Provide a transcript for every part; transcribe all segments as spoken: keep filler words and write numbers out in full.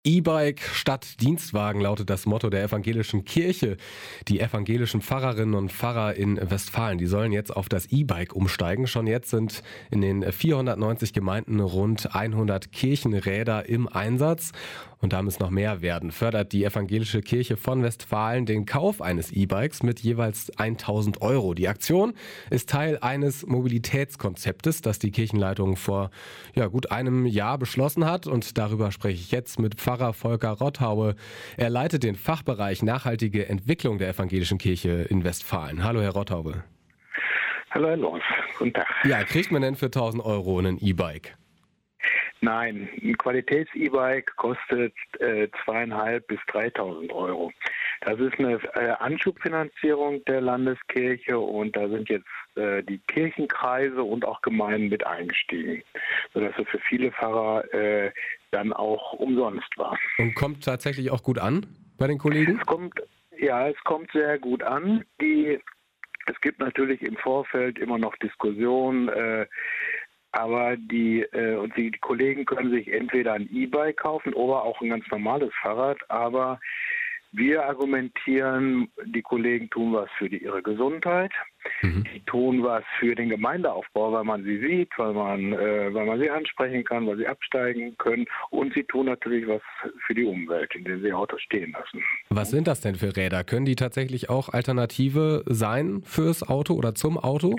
E-Bike statt Dienstwagen lautet das Motto der evangelischen Kirche. Die evangelischen Pfarrerinnen und Pfarrer in Westfalen, die sollen jetzt auf das E-Bike umsteigen. Schon jetzt sind in den vierhundertneunzig Gemeinden rund hundert Kirchenräder im Einsatz. Und da muss noch mehr werden. Fördert die evangelische Kirche von Westfalen den Kauf eines E-Bikes mit jeweils tausend Euro. Die Aktion ist Teil eines Mobilitätskonzeptes, das die Kirchenleitung vor ja, gut einem Jahr beschlossen hat. Und darüber spreche ich jetzt mit Pfarrer Volker Rotthaue. Er leitet den Fachbereich Nachhaltige Entwicklung der evangelischen Kirche in Westfalen. Hallo, Herr Rotthaue. Hallo, Herr Lorenz. Guten Tag. Ja, kriegt man denn für tausend Euro ein E-Bike? Nein, ein Qualitäts-E-Bike kostet äh, zweieinhalb bis dreitausend Euro. Das ist eine äh, Anschubfinanzierung der Landeskirche und da sind jetzt äh, die Kirchenkreise und auch Gemeinden mit eingestiegen, sodass es für viele Pfarrer äh, dann auch umsonst war. Und kommt tatsächlich auch gut an bei den Kollegen? Es kommt, ja, es kommt sehr gut an. Die, es gibt natürlich im Vorfeld immer noch Diskussionen, äh, aber die, äh, und die, die Kollegen können sich entweder ein E-Bike kaufen oder auch ein ganz normales Fahrrad, aber wir argumentieren, die Kollegen tun was für die, ihre Gesundheit, mhm. die tun was für den Gemeindeaufbau, weil man sie sieht, weil man, äh, weil man sie ansprechen kann, weil sie absteigen können und sie tun natürlich was für die Umwelt, indem sie Autos stehen lassen. Was sind das denn für Räder? Können die tatsächlich auch Alternative sein fürs Auto oder zum Auto?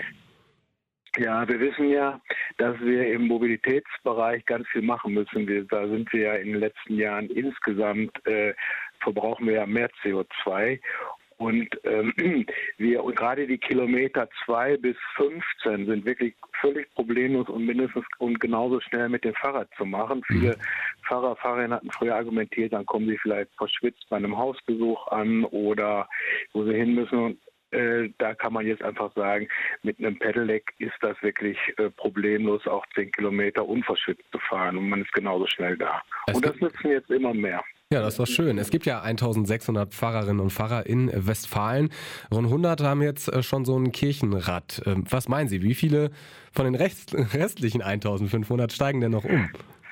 Ja, wir wissen ja, dass wir im Mobilitätsbereich ganz viel machen müssen. Wir, da sind wir ja in den letzten Jahren insgesamt, äh, verbrauchen wir ja mehr C O zwei. Und ähm, wir und gerade die Kilometer zwei bis fünfzehn sind wirklich völlig problemlos und mindestens und genauso schnell mit dem Fahrrad zu machen. Mhm. Viele Fahrer, Fahrerinnen hatten früher argumentiert, dann kommen sie vielleicht verschwitzt bei einem Hausbesuch an oder wo sie hin müssen. Und Äh, da kann man jetzt einfach sagen, mit einem Pedelec ist das wirklich äh, problemlos, auch zehn Kilometer unverschützt zu fahren und man ist genauso schnell da. Es und das nutzen jetzt immer mehr. Ja, das war schön. Es gibt ja eintausendsechshundert Pfarrerinnen und Pfarrer in Westfalen. Rund hundert haben jetzt schon so ein Kirchenrad. Was meinen Sie, wie viele von den restlichen eintausendfünfhundert steigen denn noch um?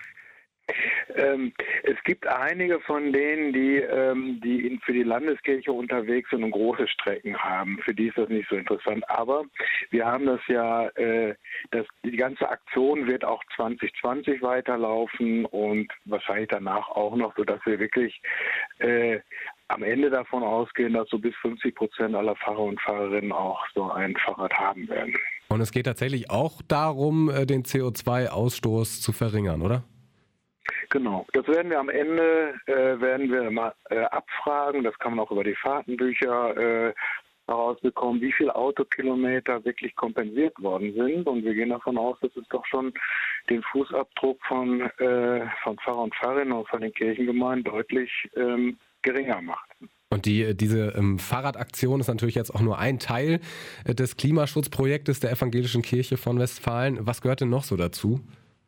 Ähm, es gibt einige von denen, die, ähm, die in, für die Landeskirche unterwegs sind und große Strecken haben. Für die ist das nicht so interessant. Aber wir haben das ja, äh, das, die ganze Aktion wird auch zwanzig zwanzig weiterlaufen und wahrscheinlich danach auch noch, sodass wir wirklich äh, am Ende davon ausgehen, dass so bis fünfzig Prozent aller Pfarrer und Pfarrerinnen auch so ein Fahrrad haben werden. Und es geht tatsächlich auch darum, den C O zwei Ausstoß zu verringern, oder? Genau, das werden wir am Ende äh, werden wir mal äh, abfragen. Das kann man auch über die Fahrtenbücher äh, herausbekommen, wie viele Autokilometer wirklich kompensiert worden sind. Und wir gehen davon aus, dass es doch schon den Fußabdruck von, äh, von Pfarrer und Pfarrerinnen und von den Kirchengemeinden deutlich ähm, geringer macht. Und die, diese ähm, Fahrradaktion ist natürlich jetzt auch nur ein Teil äh, des Klimaschutzprojektes der evangelischen Kirche von Westfalen. Was gehört denn noch so dazu?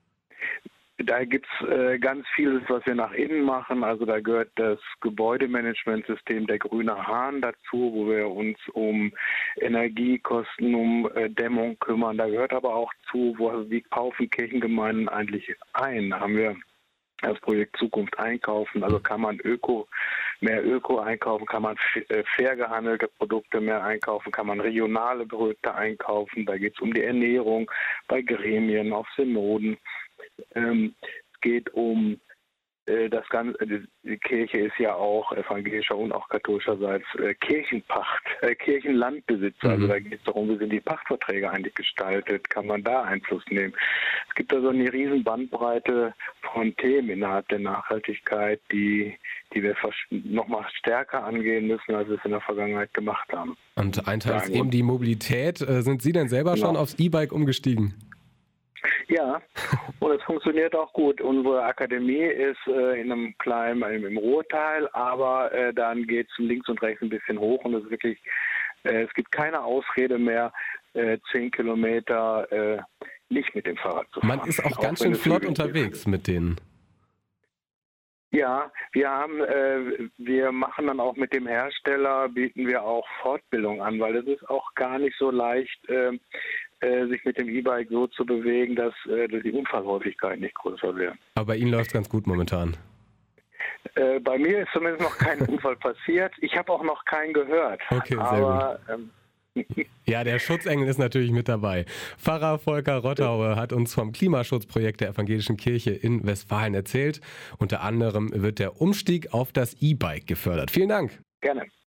Da gibt es äh, ganz vieles, was wir nach innen machen. Also da gehört das Gebäudemanagementsystem der Grüne Hahn dazu, wo wir uns um Energiekosten, um äh, Dämmung kümmern. Da gehört aber auch zu, wo, wie kaufen Kirchengemeinden eigentlich ein? Da haben wir das Projekt Zukunft einkaufen. Also kann man Öko, mehr Öko einkaufen, kann man fair gehandelte Produkte mehr einkaufen, kann man regionale Produkte einkaufen. Da geht es um die Ernährung bei Gremien, auf Synoden. Ähm, es geht um äh, das Ganze, die, die Kirche ist ja auch evangelischer und auch katholischerseits äh, Kirchenpacht, äh, Kirchenlandbesitzer. Mhm. Also da geht es darum, wie sind die Pachtverträge eigentlich gestaltet, kann man da Einfluss nehmen. Es gibt also eine riesen Bandbreite von Themen innerhalb der Nachhaltigkeit, die, die wir nochmal stärker angehen müssen, als wir es in der Vergangenheit gemacht haben. Und ein Teil ist eben die Mobilität. Sind Sie denn selber genau. schon aufs E-Bike umgestiegen? Ja, und es funktioniert auch gut. Unsere Akademie ist äh, in einem kleinen, im Ruhrtal, aber äh, dann geht es links und rechts ein bisschen hoch und es ist wirklich, äh, es gibt keine Ausrede mehr, äh, zehn Kilometer äh, nicht mit dem Fahrrad zu fahren. Man ist auch, auch ganz schön flott unterwegs mit denen. Ja, wir haben, äh, wir machen dann auch mit dem Hersteller, bieten wir auch Fortbildung an, weil es ist auch gar nicht so leicht, äh, äh, sich mit dem E-Bike so zu bewegen, dass äh, die Unfallhäufigkeit nicht größer wird. Aber bei Ihnen läuft es ganz gut momentan. Äh, bei mir ist zumindest noch kein Unfall passiert. Ich habe auch noch keinen gehört. Okay, sehr aber, gut. Ähm, Ja, der Schutzengel ist natürlich mit dabei. Pfarrer Volker Rottaue hat uns vom Klimaschutzprojekt der Evangelischen Kirche in Westfalen erzählt. Unter anderem wird der Umstieg auf das E-Bike gefördert. Vielen Dank. Gerne.